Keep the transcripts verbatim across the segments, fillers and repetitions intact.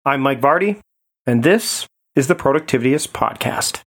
I'm Mike Vardy, and this is the Productivityist Podcast.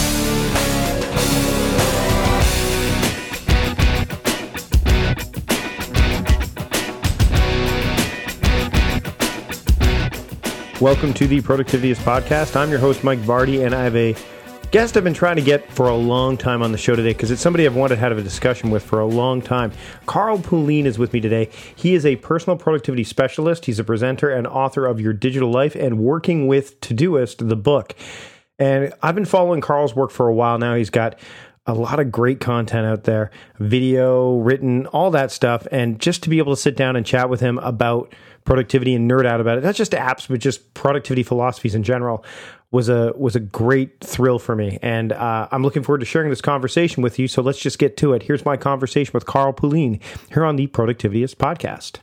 Welcome to the Productivityist Podcast. I'm your host, Mike Vardy, and I have a guest I've been trying to get for a long time on the show today because it's somebody I've wanted to have a discussion with for a long time. Carl Pullein is with me today. He is a personal productivity specialist. He's a presenter and author of Your Digital Life and Working with Todoist, the book. And I've been following Carl's work for a while now. He's got a lot of great content out there, video, written, all that stuff. And just to be able to sit down and chat with him about productivity and nerd out about it, not just apps, but just productivity philosophies in general, was a was a great thrill for me. And uh, I'm looking forward to sharing this conversation with you. So let's just get to it. Here's my conversation with Carl Pullein here on the Productivityist Podcast.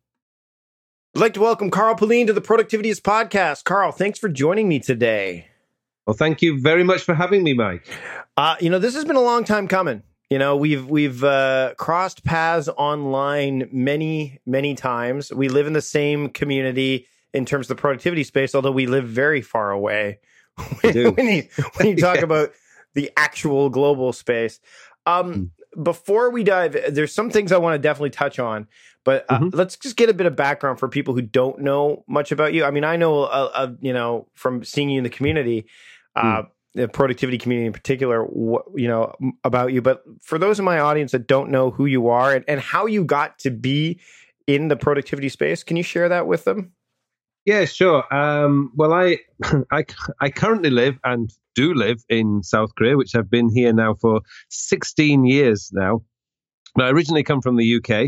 I'd like to welcome Carl Pullein to the Productivityist Podcast. Carl, thanks for joining me today. Well, thank you very much for having me, Mike. Uh, you know, this has been a long time coming. You know, we've we've uh, crossed paths online many, many times. We live in the same community in terms of the productivity space, although we live very far away when, when you, when you talk yeah. about the actual global space. Um, mm. Before we dive, there's some things I want to definitely touch on, but uh, mm-hmm. let's just get a bit of background for people who don't know much about you. I mean, I know, uh, uh, you know, from seeing you in the community, uh, mm. the productivity community in particular, what, you know, about you. But for those in my audience that don't know who you are and, and how you got to be in the productivity space, can you share that with them? Yeah, sure. Um, well, I, I, I currently live and do live in South Korea, which I've been here now for sixteen years now. But I originally come from the U K.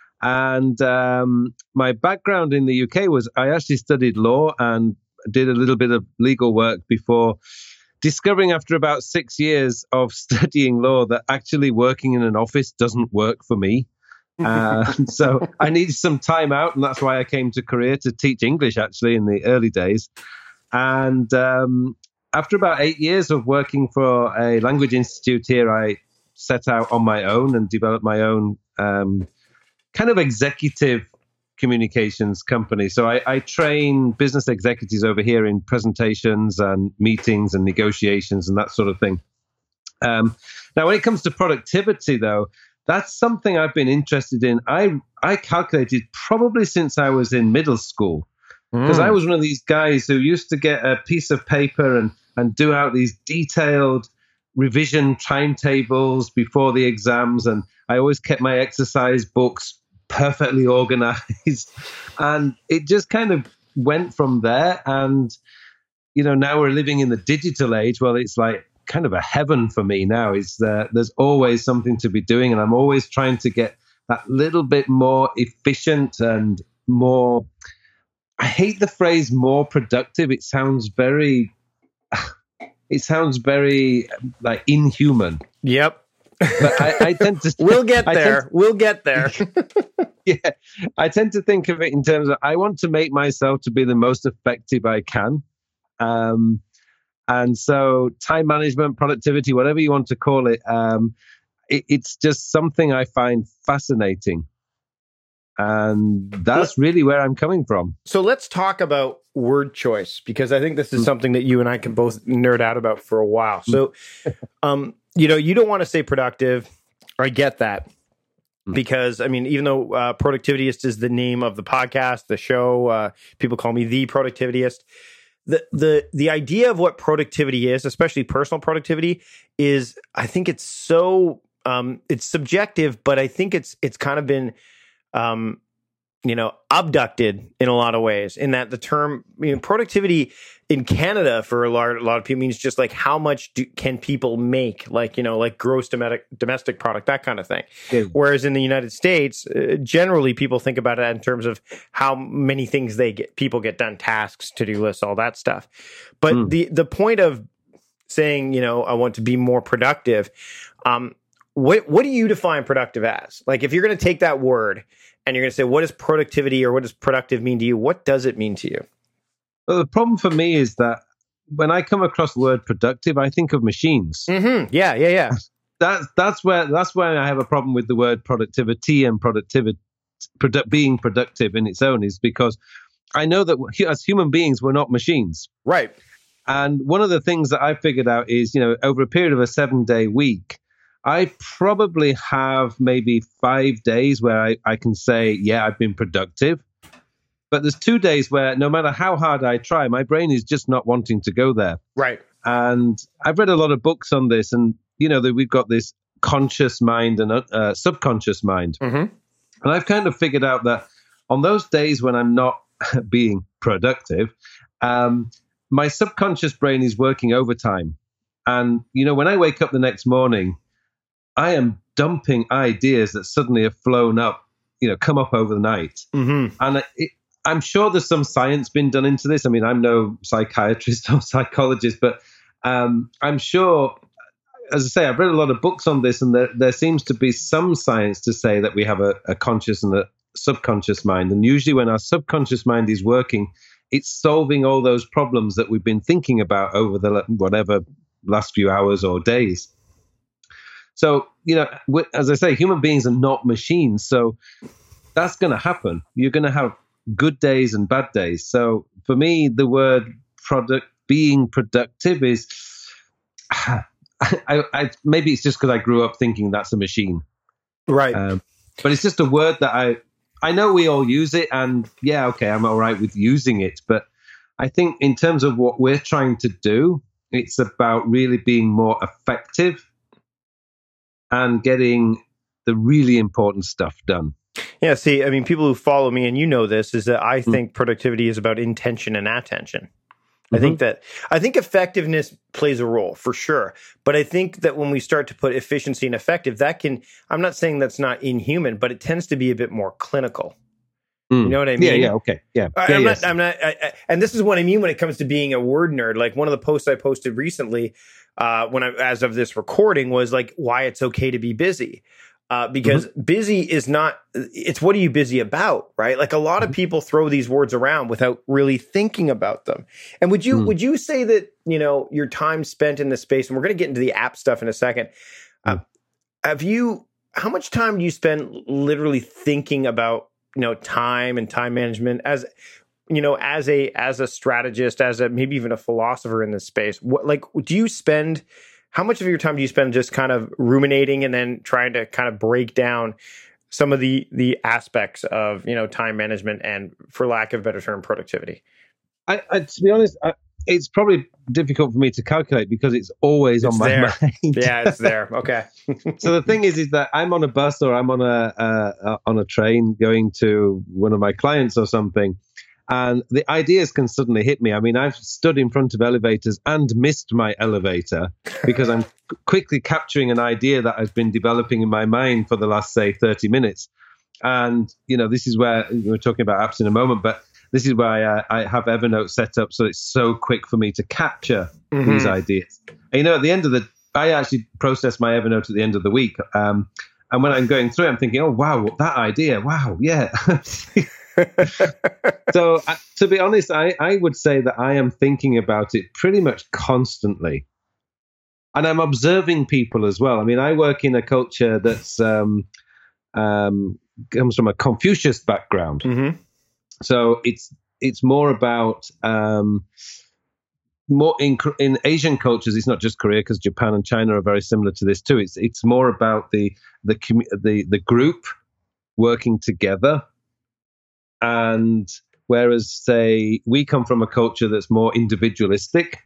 And um, my background in the U K was I actually studied law and did a little bit of legal work before discovering after about six years of studying law that actually working in an office doesn't work for me. Uh, so I needed some time out, and that's why I came to Korea to teach English, actually, in the early days. And um, after about eight years of working for a language institute here, I set out on my own and developed my own um, kind of executive communications company. So I, I train business executives over here in presentations and meetings and negotiations and that sort of thing. Um, now, when it comes to productivity, though, that's something I've been interested in. I I calculated probably since I was in middle school, because mm. I was one of these guys who used to get a piece of paper and, and do out these detailed revision timetables before the exams. And I always kept my exercise books perfectly organized. And it just kind of went from there. And, you know, now we're living in the digital age. Well, it's like kind of a heaven for me now. Is that there's always something to be doing, and I'm always trying to get that little bit more efficient and more, I hate the phrase more productive. It sounds very, it sounds very like inhuman. Yep. But I, I tend to. We'll get there. To, we'll get there. Yeah. I tend to think of it in terms of I want to make myself to be the most effective I can. Um, And so time management, productivity, whatever you want to call it, um, it, it's just something I find fascinating. And that's really where I'm coming from. So let's talk about word choice, because I think this is something that you and I can both nerd out about for a while. So, um, you know, you don't want to say productive. I get that. Because, I mean, even though uh, Productivityist is the name of the podcast, the show, uh, people call me the Productivityist. The the the idea of what productivity is, especially personal productivity, is I think it's so um, it's subjective, but I think it's it's kind of been um, you know abducted in a lot of ways. In that the term you know productivity in Canada for a lot, a lot of people means just like how much do, can people make, like you know like gross domestic domestic product, that kind of thing. Yeah. Whereas in the United States, uh, generally people think about it in terms of how many things they get, people get done, tasks, to-do lists, all that stuff. But mm. the the point of saying you know I want to be more productive, um, what what do you define productive as? Like if you're going to take that word and you're going to say what is productivity or what does productive mean to you, what does it mean to you? Well, the problem for me is that when I come across the word productive, I think of machines. Mm-hmm. Yeah, yeah, yeah. That's that's where that's where I have a problem with the word productivity and productivity, produ- being productive in its own, is because I know that as human beings, we're not machines. Right. And one of the things that I figured out is, you know, over a period of a seven day week, I probably have maybe five days where I, I can say, yeah, I've been productive. But there's two days where no matter how hard I try, my brain is just not wanting to go there. Right. And I've read a lot of books on this. And, you know, that we've got this conscious mind and uh, subconscious mind. Mm-hmm. And I've kind of figured out that on those days when I'm not being productive, um, my subconscious brain is working overtime. And, you know, when I wake up the next morning, I am dumping ideas that suddenly have flown up, you know, come up over the night. Mm-hmm. And it, I'm sure there's some science been done into this. I mean, I'm no psychiatrist or psychologist, but um, I'm sure, as I say, I've read a lot of books on this, and there, there seems to be some science to say that we have a, a conscious and a subconscious mind. And usually when our subconscious mind is working, it's solving all those problems that we've been thinking about over the whatever last few hours or days. So, you know, as I say, human beings are not machines. So that's going to happen. You're going to have good days and bad days. So for me, the word product being productive is, I, I, maybe it's just because I grew up thinking that's a machine. Right. Um, but it's just a word that I, I know we all use it, and yeah, okay, I'm all right with using it. But I think in terms of what we're trying to do, it's about really being more effective and getting the really important stuff done. Yeah, see, I mean, people who follow me, and you know this, is that I think mm. productivity is about intention and attention. Mm-hmm. I think that, I think effectiveness plays a role for sure. But I think that when we start to put efficiency and effective, that can, I'm not saying that's not inhuman, but it tends to be a bit more clinical. Mm. You know what I mean? Yeah, yeah, okay. Yeah. I, yeah I'm, yes. not, I'm not, I, I, and this is what I mean when it comes to being a word nerd. Like one of the posts I posted recently, uh, when I, as of this recording, was like why it's okay to be busy. Uh, because mm-hmm. busy is not, it's what are you busy about, right? Like a lot of people throw these words around without really thinking about them. And would you, mm. would you say that, you know, your time spent in this space, and we're going to get into the app stuff in a second. Uh, mm. Have you, how much time do you spend literally thinking about, you know, time and time management as, you know, as a, as a strategist, as a, maybe even a philosopher in this space? What, like, do you spend, how much of your time do you spend just kind of ruminating and then trying to kind of break down some of the the aspects of, you know, time management and, for lack of a better term, productivity? I, I to be honest, I, it's probably difficult for me to calculate because it's always it's on my there. mind. Yeah, it's there. Okay. So the thing is, is that I'm on a bus or I'm on a uh, on a train going to one of my clients or something, and the ideas can suddenly hit me. I mean, I've stood in front of elevators and missed my elevator because I'm quickly capturing an idea that has been developing in my mind for the last, say, thirty minutes. And, you know, this is where we're talking about apps in a moment, but this is why I, I have Evernote set up so it's so quick for me to capture mm-hmm. these ideas. And, you know, at the end of the, I actually process my Evernote at the end of the week. Um, and when I'm going through it, I'm thinking, oh, wow, that idea. Wow. Yeah. So uh, to be honest, I, I would say that I am thinking about it pretty much constantly. And I'm observing people as well. I mean, I work in a culture that's um, um, comes from a Confucius background. Mm-hmm. So it's it's more about um, more in in Asian cultures. It's not just Korea, because Japan and China are very similar to this too. It's it's more about the the the the group working together. And whereas, say, we come from a culture that's more individualistic,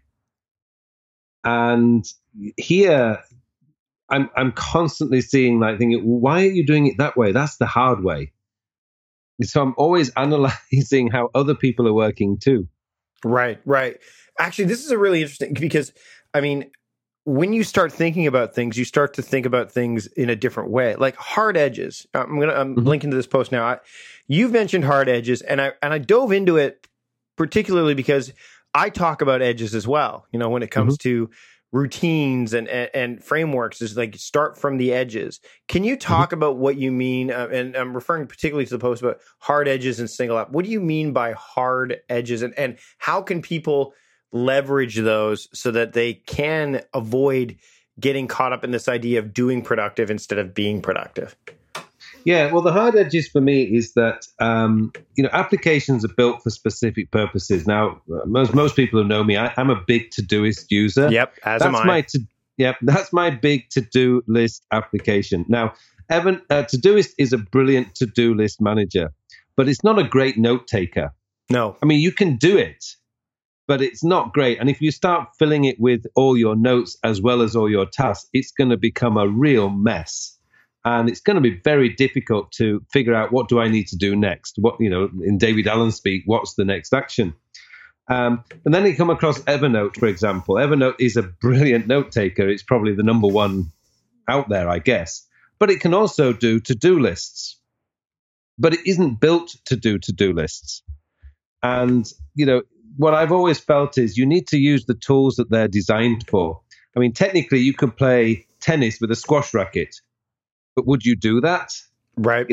and here I'm I'm constantly seeing, like, thinking, why are you doing it that way? That's the hard way. So I'm always analyzing how other people are working too. Right, right. Actually, this is a really interesting, because, I mean, when you start thinking about things, you start to think about things in a different way. Like hard edges. I'm gonna I'm mm-hmm. linking to this post now. I, you've mentioned hard edges, and I and I dove into it particularly because I talk about edges as well. You know, when it comes mm-hmm. to routines and, and and frameworks, is like start from the edges. Can you talk mm-hmm. about what you mean? Uh, and I'm referring particularly to the post about hard edges and single app. What do you mean by hard edges, and and how can people leverage those so that they can avoid getting caught up in this idea of doing productive instead of being productive? Yeah, well, the hard edges for me is that um, you know applications are built for specific purposes. Now, most most people who know me, I, I'm a big Todoist user. Yep, as that's am I. My to, yep, that's my big to-do list application. Now, Evan, uh, Todoist is a brilliant to-do list manager, but it's not a great note taker. No, I mean you can do it, but it's not great. And if you start filling it with all your notes as well as all your tasks, it's going to become a real mess. And it's going to be very difficult to figure out what do I need to do next? What, you know, in David Allen speak, what's the next action? Um, and then you come across Evernote, for example. Evernote is a brilliant note taker. It's probably the number one out there, I guess. But it can also do to-do lists. But it isn't built to do to-do lists. And, you know, what I've always felt is you need to use the tools that they're designed for. I mean, technically, you could play tennis with a squash racket. But would you do that? Right.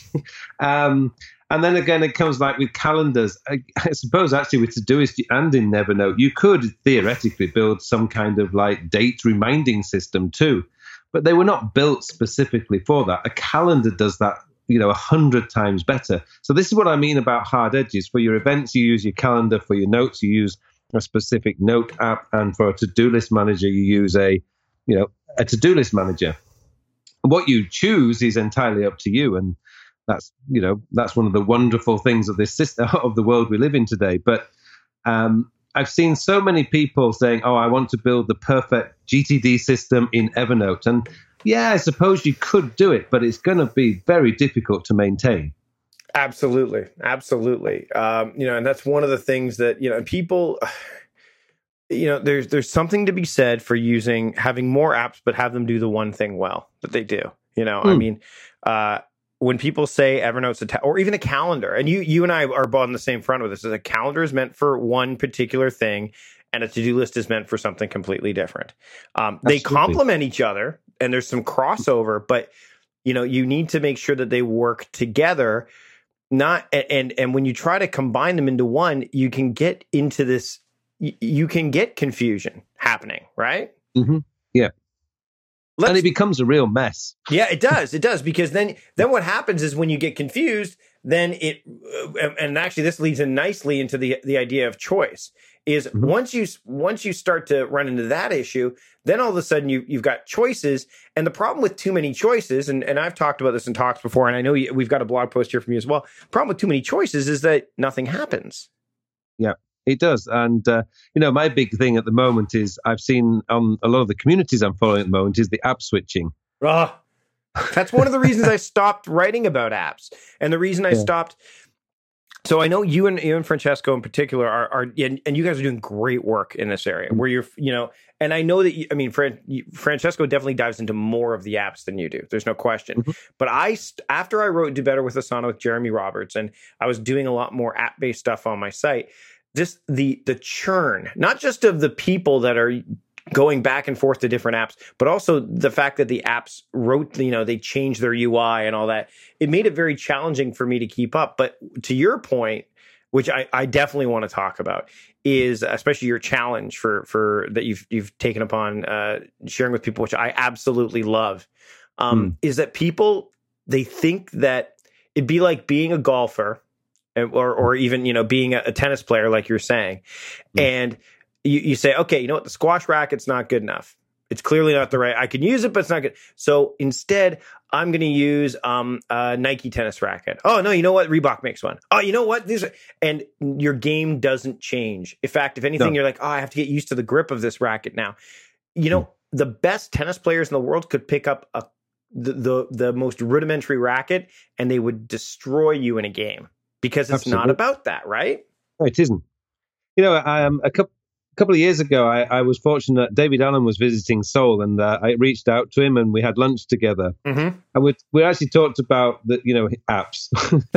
um, and then again, it comes like with calendars. I, I suppose actually with Todoist and in Evernote, you could theoretically build some kind of like date reminding system too. But they were not built specifically for that. A calendar does that, you know, a hundred times better. So this is what I mean about hard edges. For your events, you use your calendar. For your notes, you use a specific note app. And for a to-do list manager, you use a, you know, a to-do list manager. What you choose is entirely up to you, and that's you know that's one of the wonderful things of this system of the world we live in today. But um, I've seen so many people saying, "Oh, I want to build the perfect G T D system in Evernote," and yeah, I suppose you could do it, but it's going to be very difficult to maintain. Absolutely, absolutely. Um, you know, and that's one of the things that you know people. You know, there's there's something to be said for using having more apps, but have them do the one thing well that they do. You know, mm. I mean, uh, when people say Evernote's a ta- or even a calendar, and you you and I are both on the same front with this, is a calendar is meant for one particular thing, and a to-do list is meant for something completely different. Um, they complement each other, and there's some crossover, but you know, you need to make sure that they work together. Not and and when you try to combine them into one, you can get into this. You can get confusion happening, right? Mm-hmm. Yeah. Let's, and it becomes a real mess. Yeah, it does. It does. Because then, then what happens is when you get confused, then it, and actually this leads in nicely into the, the idea of choice is mm-hmm. once you, once you start to run into that issue, then all of a sudden you, you've got choices. And the problem with too many choices, and, and I've talked about this in talks before, and I know you, we've got a blog post here from you as well. The problem with too many choices is that nothing happens. Yeah. It does. And, uh, you know, my big thing at the moment is I've seen on a lot of the communities I'm following at the moment is the app switching. Oh, that's one of the reasons I stopped writing about apps. And the reason I yeah. stopped. So I know you and you and Francesco in particular are, are and, and you guys are doing great work in this area where you're, you know, and I know that, you, I mean, Fran, Francesco definitely dives into more of the apps than you do. There's no question. Mm-hmm. But I, after I wrote Do Better with Asana with Jeremy Roberts, and I was doing a lot more app-based stuff on my site, just the the churn, not just of the people that are going back and forth to different apps, but also the fact that the apps wrote, you know, they changed their U I and all that. It made it very challenging for me to keep up. But to your point, which I, I definitely want to talk about, is especially your challenge for for that you've you've taken upon uh, sharing with people, which I absolutely love, um, mm. is that people, they think that it'd be like being a golfer. Or, or even, you know, being a, a tennis player, like you're saying, mm. and you, you say, okay, you know what, the squash racket's not good enough. It's clearly not the right. I can use it, but it's not good. So instead, I'm going to use um, a Nike tennis racket. Oh no, you know what? Reebok makes one. Oh, you know what? These are, and your game doesn't change. In fact, if anything, no. you're like, oh, I have to get used to the grip of this racket now. You know, mm. the best tennis players in the world could pick up a the, the the most rudimentary racket, and they would destroy you in a game. Because it's Absolutely. Not about that, right? No, it isn't. You know, um, a couple couple of years ago, I, I was fortunate. David Allen was visiting Seoul, and uh, I reached out to him, and we had lunch together. Mm-hmm. And we we actually talked about the you know apps.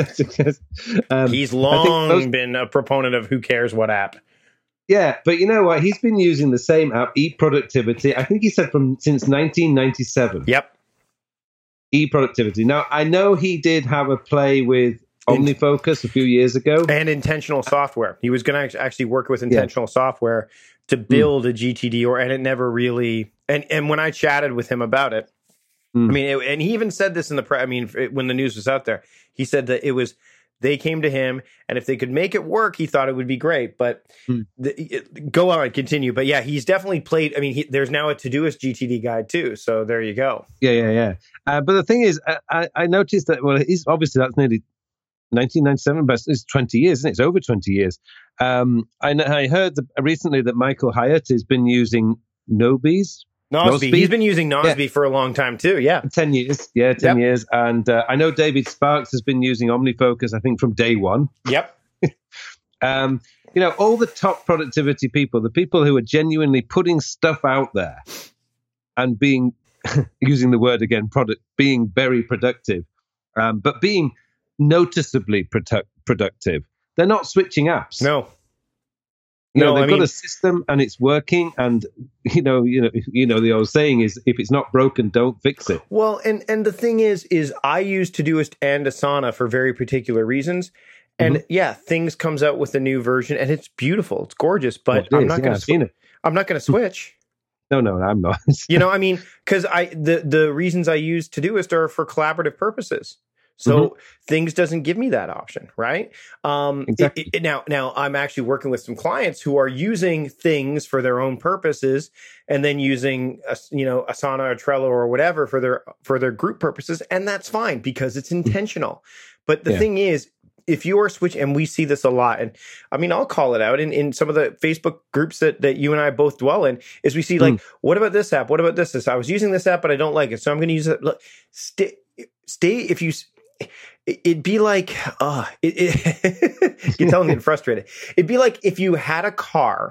um, He's long most, been a proponent of who cares what app. Yeah, but you know what? He's been using the same app, eProductivity. I think he said from since nineteen ninety-seven. Yep. eProductivity. Now I know he did have a play with OmniFocus a few years ago. And intentional software. He was going to actually work with intentional yeah. software to build mm. a G T D, or and it never really, and, and when I chatted with him about it, Mm. I mean, it, and he even said this in the press. I mean, it, when the news was out there, he said that it was, they came to him, and if they could make it work, he thought it would be great. But mm. the, it, go on, continue. But yeah, he's definitely played. I mean, he, there's now a Todoist G T D guide too. So there you go. Yeah, yeah, yeah. Uh, but the thing is, I, I noticed that, well, he's obviously that's nearly nineteen ninety-seven, but it's twenty years, isn't it? It's over twenty years. Um, I, I heard that recently that Michael Hyatt has been using Nobies. Nosby. He's been using Nosby yeah. for a long time too. Yeah. ten years. Yeah, ten yep. years. And uh, I know David Sparks has been using OmniFocus, I think, from day one. Yep. um, you know, all the top productivity people, the people who are genuinely putting stuff out there and being, using the word again, product, being very productive, um, but being noticeably produ- productive. They're not switching apps. No. You know, no, they've I got mean, a system and it's working, and you know, you know, you know, the old saying is, if it's not broken, don't fix it. Well, and and the thing is, is I use Todoist and Asana for very particular reasons, and mm-hmm. yeah, things comes out with a new version, and it's beautiful, it's gorgeous, but well, it I'm not yeah, going to sw- I'm not going to switch. No, no, I'm not. You know, I mean, because I the the reasons I use Todoist are for collaborative purposes. So mm-hmm. things doesn't give me that option, right? Um, exactly. It, it, now, now I'm actually working with some clients who are using things for their own purposes, and then using, a, you know, Asana or Trello or whatever for their for their group purposes, and that's fine because it's intentional. But the yeah. thing is, if you are switching, and we see this a lot, and I mean, I'll call it out in, in some of the Facebook groups that, that you and I both dwell in, is we see like, mm. what about this app? What about this? this? I was using this app, but I don't like it, so I'm going to use it. Look, stay, stay if you. It'd be like, uh, it, it, you're telling me I'm frustrated. It'd be like if you had a car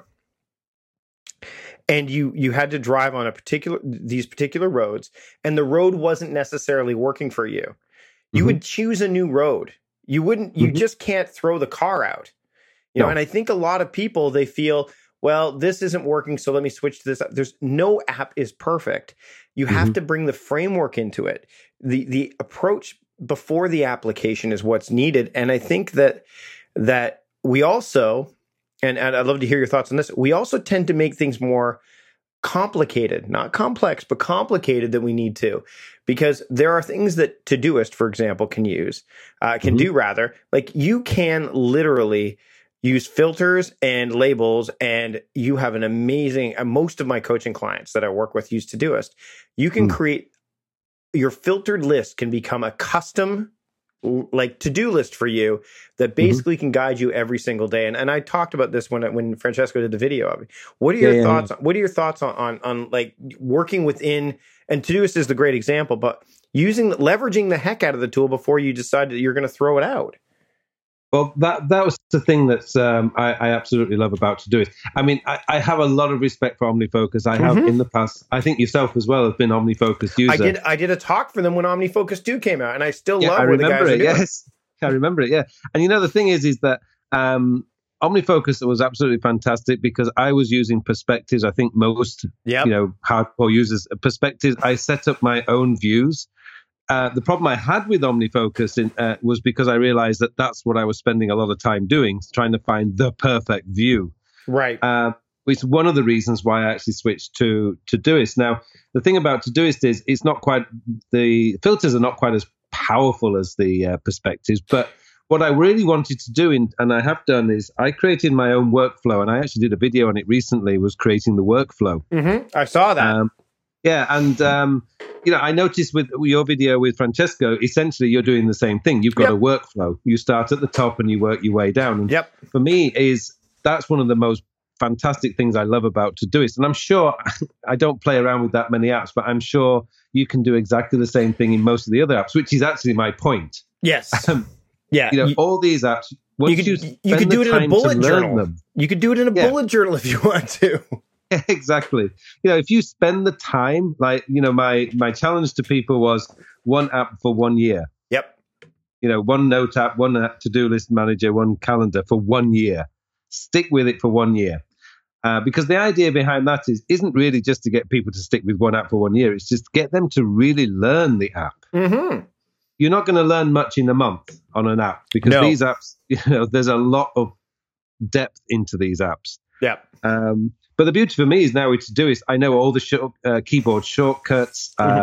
and you you had to drive on a particular these particular roads, and the road wasn't necessarily working for you. You mm-hmm. would choose a new road. You wouldn't. You mm-hmm. just can't throw the car out. You know, no. And I think a lot of people, they feel, well, this isn't working, so let me switch to this. There's no app is perfect. You have mm-hmm. to bring the framework into it. The the approach before the application is what's needed. And I think that that we also, and, and I'd love to hear your thoughts on this, we also tend to make things more complicated, not complex, but complicated than we need to. Because there are things that Todoist, for example, can use, uh, can mm-hmm. do rather. Like you can literally use filters and labels, and you have an amazing, uh, most of my coaching clients that I work with use Todoist. You can mm. create, your filtered list can become a custom like to-do list for you that basically mm-hmm. can guide you every single day. And and I talked about this when when Francesco did the video of it. What are your yeah, thoughts? Yeah. On, what are your thoughts on, on on like working within, and Todoist is the great example, but using leveraging the heck out of the tool before you decide that you're going to throw it out? Well, that that was the thing that um, I, I absolutely love about Todoist. I mean, I, I have a lot of respect for OmniFocus. I have mm-hmm. in the past. I think yourself as well have been OmniFocus user. I did. I did a talk for them when OmniFocus two came out, and I still yeah, love I what the guys it, are doing. Yes, I remember it. Yeah, and you know the thing is, is that um, OmniFocus was absolutely fantastic because I was using Perspectives. I think most yep. you know hardcore users Perspectives. I set up my own views. Uh, the problem I had with OmniFocus in, uh, was because I realized that that's what I was spending a lot of time doing, trying to find the perfect view. Right. Uh, which is one of the reasons why I actually switched to Todoist. Now, the thing about Todoist is it's not quite, the filters are not quite as powerful as the uh, Perspectives, but what I really wanted to do, in, and I have done, is I created my own workflow, and I actually did a video on it recently, was creating the workflow. Mm-hmm. I saw that. Um, Yeah, and um, you know, I noticed with your video with Francesco, essentially you're doing the same thing. You've got yep. a workflow. You start at the top and you work your way down. And yep. for me, is that's one of the most fantastic things I love about Todoist. And I'm sure I don't play around with that many apps, but I'm sure you can do exactly the same thing in most of the other apps, which is actually my point. Yes. Um, yeah. You know, you, all these apps. You could, you, you could do it in a bullet journal. Them, you could do it in a yeah. bullet journal if you want to. Yeah, exactly. You know, if you spend the time, like, you know, my my challenge to people was one app for one year. Yep. You know, one note app, one app to-do list manager, one calendar for one year. Stick with it for one year. Uh, because the idea behind that is isn't really just to get people to stick with one app for one year. It's just to get them to really learn the app. Mm-hmm. You're not going to learn much in a month on an app because no. these apps, you know, there's a lot of depth into these apps. Yeah. Um, But the beauty for me is now with Todoist, I know all the short, uh, keyboard shortcuts. Um, mm-hmm.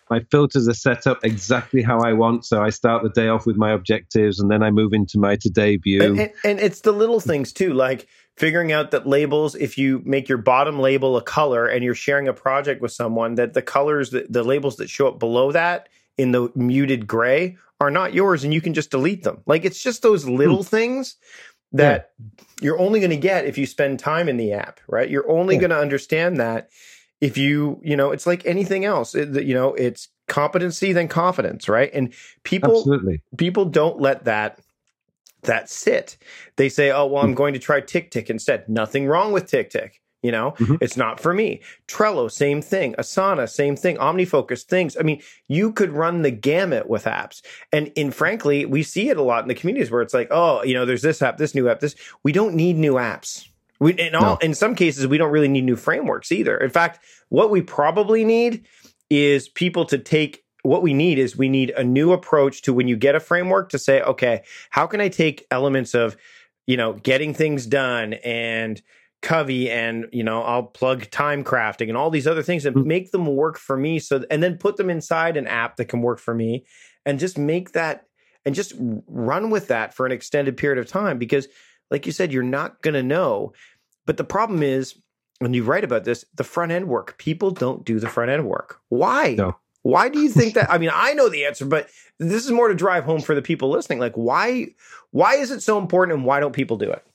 My filters are set up exactly how I want. So I start the day off with my objectives, and then I move into my today view. And, and, and it's the little things too, like figuring out that labels, if you make your bottom label a color and you're sharing a project with someone, that the colors, the, the labels that show up below that in the muted gray are not yours, and you can just delete them. Like, it's just those little hmm. things that yeah. you're only going to get if you spend time in the app, right? You're only yeah. going to understand that if you, you know, it's like anything else. It, you know, it's competency then confidence, right? And people, Absolutely. people don't let that that sit. They say, "Oh, well, I'm going to try TickTick instead." Nothing wrong with TickTick. You know, mm-hmm. it's not for me. Trello, same thing. Asana, same thing. OmniFocus, things. I mean, you could run the gamut with apps. And in frankly, we see it a lot in the communities where it's like, oh, you know, there's this app, this new app, this. We don't need new apps. We, in all, no. in some cases, we don't really need new frameworks either. In fact, what we probably need is people to take, what we need is we need a new approach to when you get a framework to say, okay, how can I take elements of, you know, getting things done and Covey and, you know, I'll plug time crafting and all these other things and make them work for me. So, and then put them inside an app that can work for me and just make that and just run with that for an extended period of time. Because like you said, you're not going to know. But the problem is, when you write about this, the front end work, people don't do the front end work. Why? No. Why do you think that? I mean, I know the answer, but this is more to drive home for the people listening. Like, why, why is it so important and why don't people do it?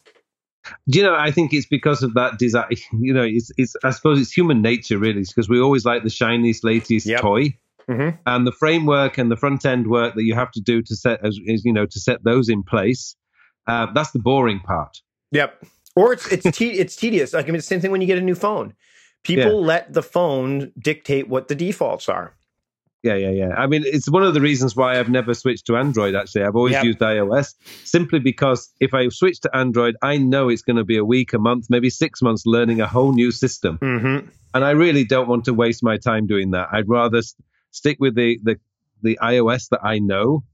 Do you know, I think it's because of that design. You know, it's, it's I suppose it's human nature, really, because we always like the shiniest, latest yep. toy. Mm-hmm. And the framework and the front end work that you have to do to set, as you know, to set those in place. Uh, that's the boring part. Yep. Or it's it's te- it's tedious. Like, I mean, it's the same thing when you get a new phone. People yeah. let the phone dictate what the defaults are. Yeah, yeah, yeah. I mean, it's one of the reasons why I've never switched to Android, actually. I've always yep. used iOS, simply because if I switch to Android, I know it's going to be a week, a month, maybe six months learning a whole new system. Mm-hmm. And I really don't want to waste my time doing that. I'd rather st- stick with the, the, the iOS that I know.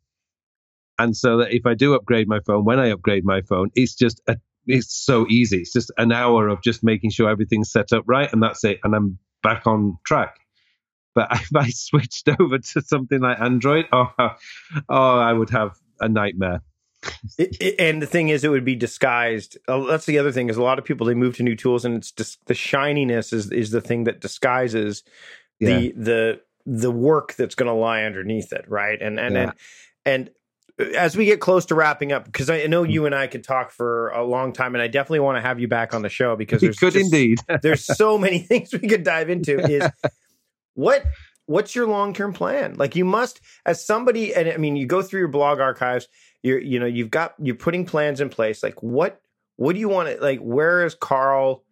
And so that if I do upgrade my phone, when I upgrade my phone, it's just a it's so easy. It's just an hour of just making sure everything's set up right, and that's it. And I'm back on track. But if I switched over to something like Android, oh, oh I would have a nightmare. It, it, and the thing is, it would be disguised. Uh, that's the other thing is a lot of people, they move to new tools, and it's just the shininess is is the thing that disguises yeah. the the the work that's going to lie underneath it, right? And and yeah. and and. As we get close to wrapping up, because I know you and I could talk for a long time, and I definitely want to have you back on the show because there's could just, indeed. there's so many things we could dive into. Is what what's your long term plan? Like, you must, as somebody, and I mean, you go through your blog archives. You're you know you've got you're putting plans in place. Like, what what do you want to like? Where is Carl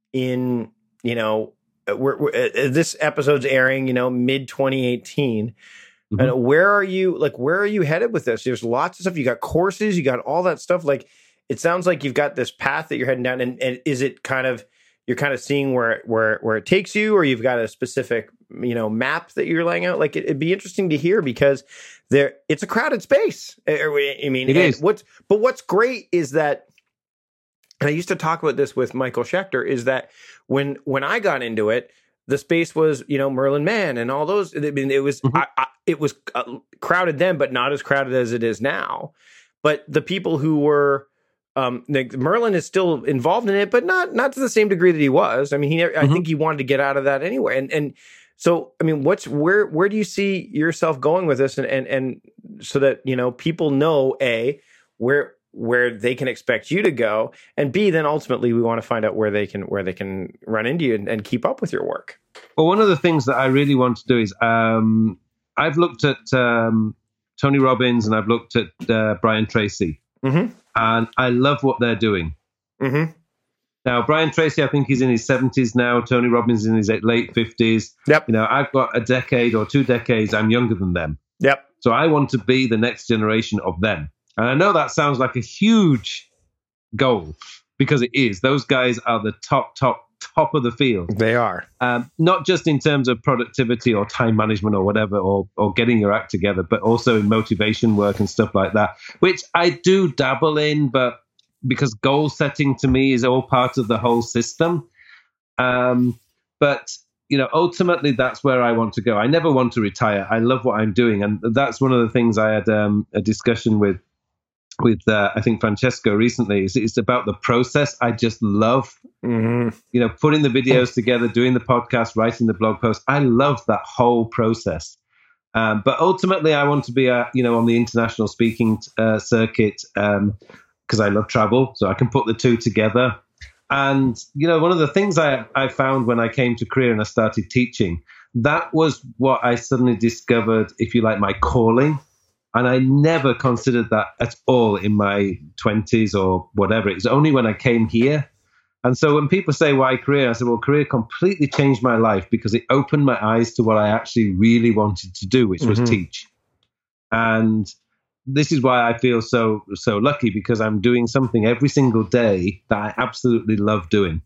in you know? We're, we're, uh, this episode's airing, you know, mid twenty eighteen. Mm-hmm. And where are you, like, where are you headed with this? There's lots of stuff. You got courses, you got all that stuff. Like, it sounds like you've got this path that you're heading down. And, and is it kind of, you're kind of seeing where, where, where it takes you, or you've got a specific, you know, map that you're laying out? Like, it, it'd be interesting to hear because there, it's a crowded space. I mean, it is. What's, but what's great is that, and I used to talk about this with Michael Schechter, is that when, when I got into it, the space was, you know, Merlin Mann and all those. I mean, it was, mm-hmm. I, I, it was uh, crowded then, but not as crowded as it is now. But the people who were, um, like, Merlin is still involved in it, but not not to the same degree that he was. I mean, he, mm-hmm. I think he wanted to get out of that anyway. And and so, I mean, what's where where do you see yourself going with this, and and and so that you know people know a where. where they can expect you to go, and B, then ultimately we want to find out where they can where they can run into you and, and keep up with your work. Well, one of the things that I really want to do is um, I've looked at um, Tony Robbins and I've looked at uh, Brian Tracy, mm-hmm. and I love what they're doing. Mm-hmm. Now, Brian Tracy, I think he's in his seventies now. Tony Robbins is in his late fifties. Yep. You know, I've got a decade or two decades. I'm younger than them. Yep. So I want to be the next generation of them. And I know that sounds like a huge goal, because it is. Those guys are the top, top, top of the field. They are. Um, not just in terms of productivity or time management or whatever, or, or getting your act together, but also in motivation work and stuff like that, which I do dabble in, but because goal setting to me is all part of the whole system. Um, but you know, ultimately, that's where I want to go. I never want to retire. I love what I'm doing. And that's one of the things I had um, a discussion with, with uh, I think, Francesco recently. It's, it's about the process. I just love, mm-hmm. you know, putting the videos together, doing the podcast, writing the blog post. I love that whole process. Um, but ultimately, I want to be, a, you know, on the international speaking uh, circuit because um, I love travel. So I can put the two together. And, you know, one of the things I, I found when I came to Korea and I started teaching, that was what I suddenly discovered, if you like, my calling. And I never considered that at all in my twenties or whatever. It was only when I came here. And so when people say, why Korea? I said, well, Korea completely changed my life because it opened my eyes to what I actually really wanted to do, which was mm-hmm. teach. And this is why I feel so so lucky, because I'm doing something every single day that I absolutely love doing.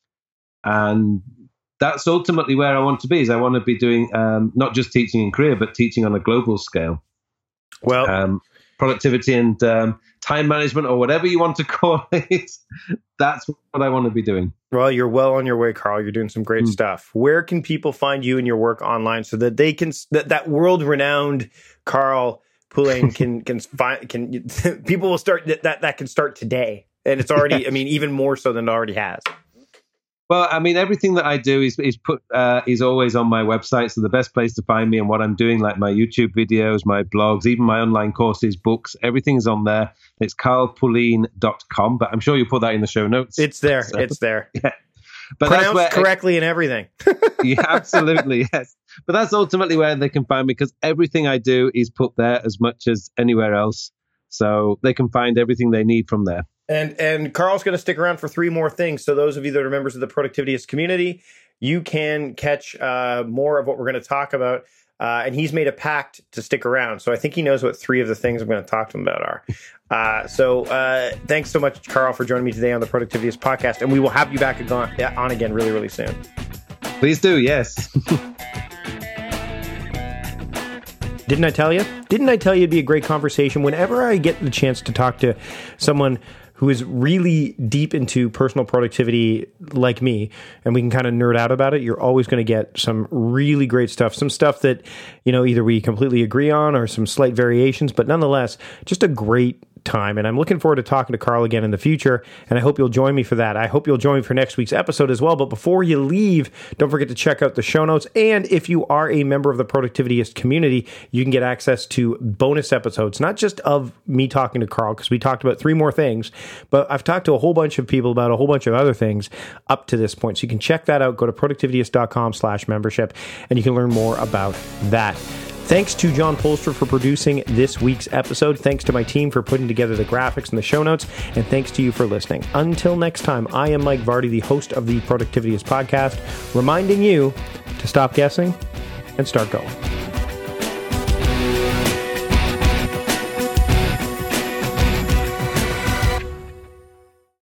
And that's ultimately where I want to be, is I want to be doing um, not just teaching in Korea, but teaching on a global scale. Well, um, productivity and um, time management, or whatever you want to call it, that's what I want to be doing. Well, you're well on your way, Carl. You're doing some great mm. stuff. Where can people find you and your work online so that they can, that, that world-renowned Carl Pullein can can find can people will start that that can start today, and it's already I mean even more so than it already has. Well, I mean everything that I do is is put uh, is always on my website. So the best place to find me and what I'm doing, like my YouTube videos, my blogs, even my online courses, books, everything is on there. It's carl pullein dot com, but I'm sure you'll put that in the show notes. It's there. So, it's there. Yeah. But pronounced that's where, correctly and everything. Yeah, absolutely, yes. But that's ultimately where they can find me, because everything I do is put there as much as anywhere else. So they can find everything they need from there. And and Carl's going to stick around for three more things. So those of you that are members of the Productivityist community, you can catch uh, more of what we're going to talk about. Uh, and he's made a pact to stick around. So I think he knows what three of the things I'm going to talk to him about are. Uh, so uh, thanks so much, Carl, for joining me today on the Productivityist podcast. And we will have you back on again really, really soon. Please do, yes. Didn't I tell you? Didn't I tell you it'd be a great conversation? Whenever I get the chance to talk to someone who is really deep into personal productivity like me, and we can kind of nerd out about it, you're always going to get some really great stuff, some stuff that, you know, either we completely agree on or some slight variations, but nonetheless, just a great time. And I'm looking forward to talking to Carl again in the future, and I hope you'll join me for that. I hope you'll join me for next week's episode as well. But before you leave, don't forget to check out the show notes. And if you are a member of the Productivityist community, you can get access to bonus episodes, not just of me talking to Carl, because we talked about three more things, but I've talked to a whole bunch of people about a whole bunch of other things up to this point. So you can check that out. Go to productivityist.com slash membership, and you can learn more about that. Thanks to John Polster for producing this week's episode. Thanks to my team for putting together the graphics and the show notes. And thanks to you for listening. Until next time, I am Mike Vardy, the host of the Productivityist podcast, reminding you to stop guessing and start going.